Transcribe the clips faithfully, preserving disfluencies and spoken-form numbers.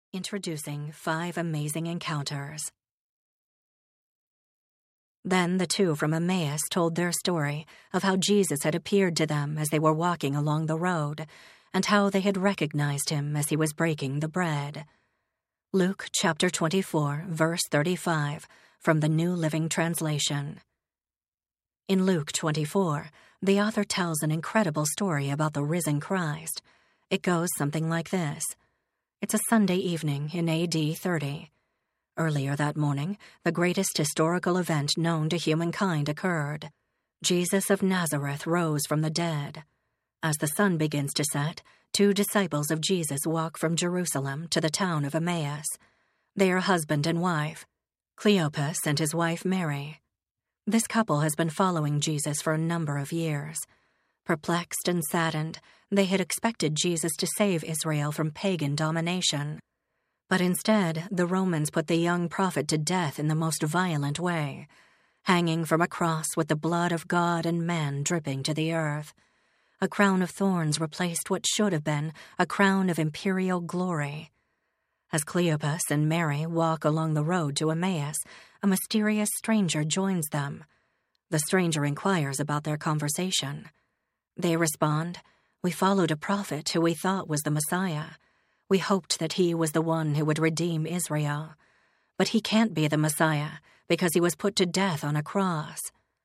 Introducing Five Amazing Encounters. Then the two from Emmaus told their story of how Jesus had appeared to them as they were walking along the road, and how they had recognized him as he was breaking the bread. Luke chapter twenty-four, verse thirty-five, from the New Living Translation. In Luke twenty-four, the author tells an incredible story about the risen Christ. It goes something like this. It's a Sunday evening in A D thirty. Earlier that morning, the greatest historical event known to humankind occurred. Jesus of Nazareth rose from the dead. As the sun begins to set, two disciples of Jesus walk from Jerusalem to the town of Emmaus. They are husband and wife, Cleopas and his wife Mary. This couple has been following Jesus for a number of years. Perplexed and saddened, they had expected Jesus to save Israel from pagan domination. But instead, the Romans put the young prophet to death in the most violent way, hanging from a cross with the blood of God and man dripping to the earth. A crown of thorns replaced what should have been a crown of imperial glory. As Cleopas and Mary walk along the road to Emmaus, a mysterious stranger joins them. The stranger inquires about their conversation. They respond, "We followed a prophet who we thought was the Messiah. We hoped that he was the one who would redeem Israel. But he can't be the Messiah because he was put to death on a cross."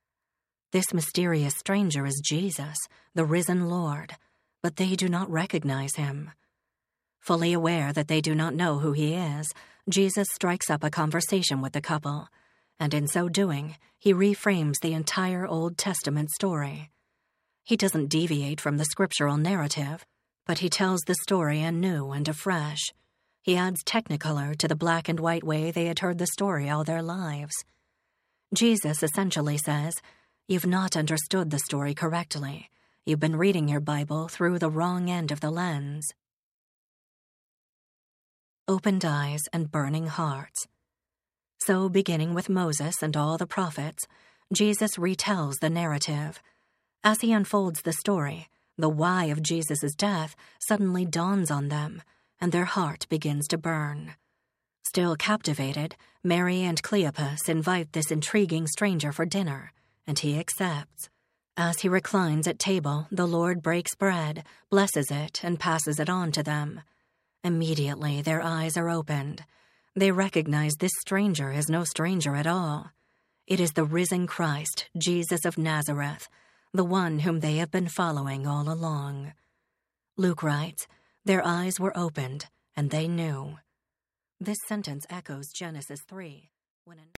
This mysterious stranger is Jesus, the risen Lord, but they do not recognize him. Fully aware that they do not know who he is, Jesus strikes up a conversation with the couple, and in so doing, he reframes the entire Old Testament story. He doesn't deviate from the scriptural narrative, but he tells the story anew and afresh. He adds technicolor to the black and white way they had heard the story all their lives. Jesus essentially says, "You've not understood the story correctly. You've been reading your Bible through the wrong end of the lens." Opened eyes and burning hearts. So, beginning with Moses and all the prophets, Jesus retells the narrative. As he unfolds the story, the why of Jesus' death suddenly dawns on them, and their heart begins to burn. Still captivated, Mary and Cleopas invite this intriguing stranger for dinner, and he accepts. As he reclines at table, the Lord breaks bread, blesses it, and passes it on to them. Immediately, their eyes are opened. They recognize this stranger is no stranger at all. It is the risen Christ, Jesus of Nazareth, the one whom they have been following all along. Luke writes, "Their eyes were opened, and they knew." This sentence echoes Genesis three, when an